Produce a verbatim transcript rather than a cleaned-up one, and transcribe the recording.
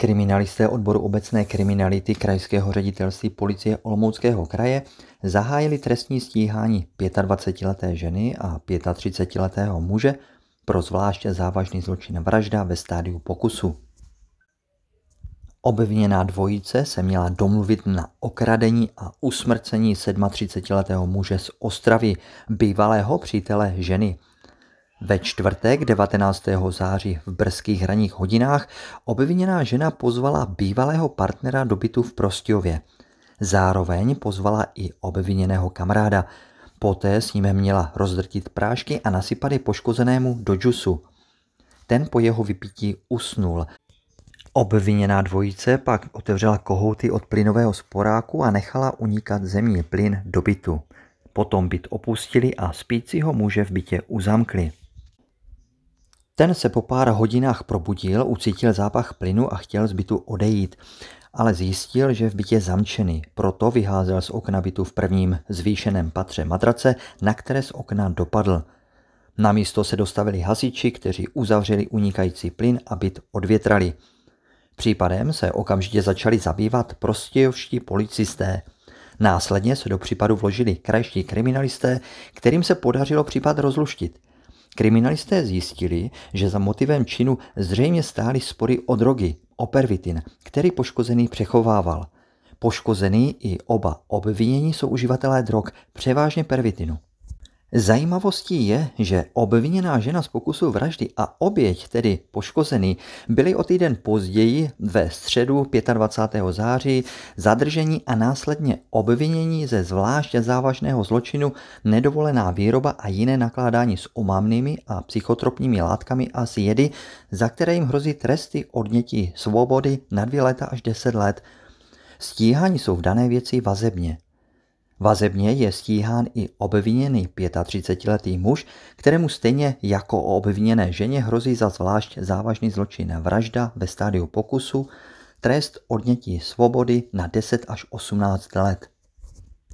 Kriminalisté odboru obecné kriminality Krajského ředitelství policie Olomouckého kraje zahájili trestní stíhání dvacetileté ženy a třicetiletého muže pro zvláště závažný zločin vražda ve stádiu pokusu. Obviněná dvojice se měla domluvit na okradení a usmrcení třicetisedmiletého muže z Ostravy, bývalého přítele ženy. Ve čtvrtek devatenáctého září v brzkých ranních hodinách obviněná žena pozvala bývalého partnera do bytu v Prostějově. Zároveň pozvala i obviněného kamaráda. Poté s ním měla rozdrtit prášky a nasypat je poškozenému do džusu. Ten po jeho vypití usnul. Obviněná dvojice pak otevřela kohouty od plynového sporáku a nechala unikat zemní plyn do bytu. Potom byt opustili a spícího muže v bytě uzamkli. Ten se po pár hodinách probudil, ucítil zápach plynu a chtěl z bytu odejít, ale zjistil, že v bytě je zamčený, proto vyházel z okna bytu v prvním zvýšeném patře madrace, na které z okna dopadl. Na místo se dostavili hasiči, kteří uzavřeli unikající plyn a byt odvětrali. Případem se okamžitě začali zabývat prostějovští policisté. Následně se do případu vložili krajští kriminalisté, kterým se podařilo případ rozluštit. Kriminalisté zjistili, že za motivem činu zřejmě stály spory o drogy, o pervitin, který poškozený přechovával. Poškozený i oba obvinění jsou uživatelé drog, převážně pervitinu. Zajímavostí je, že obviněná žena z pokusu vraždy a oběť, tedy poškozený, byli o týden později ve středu dvacátého pátého září zadrženi a následně obvinění ze zvláště závažného zločinu nedovolená výroba a jiné nakládání s omamnými a psychotropními látkami a s jedy, za které jim hrozí tresty odnětí svobody na dvě léta až deset let. Stíhání jsou v dané věci vazebně. Vazebně je stíhán i obviněný třicetiletý muž, kterému stejně jako o obviněné ženě hrozí za zvlášť závažný zločin vražda ve stádiu pokusu trest odnětí svobody na deset až osmnáct let.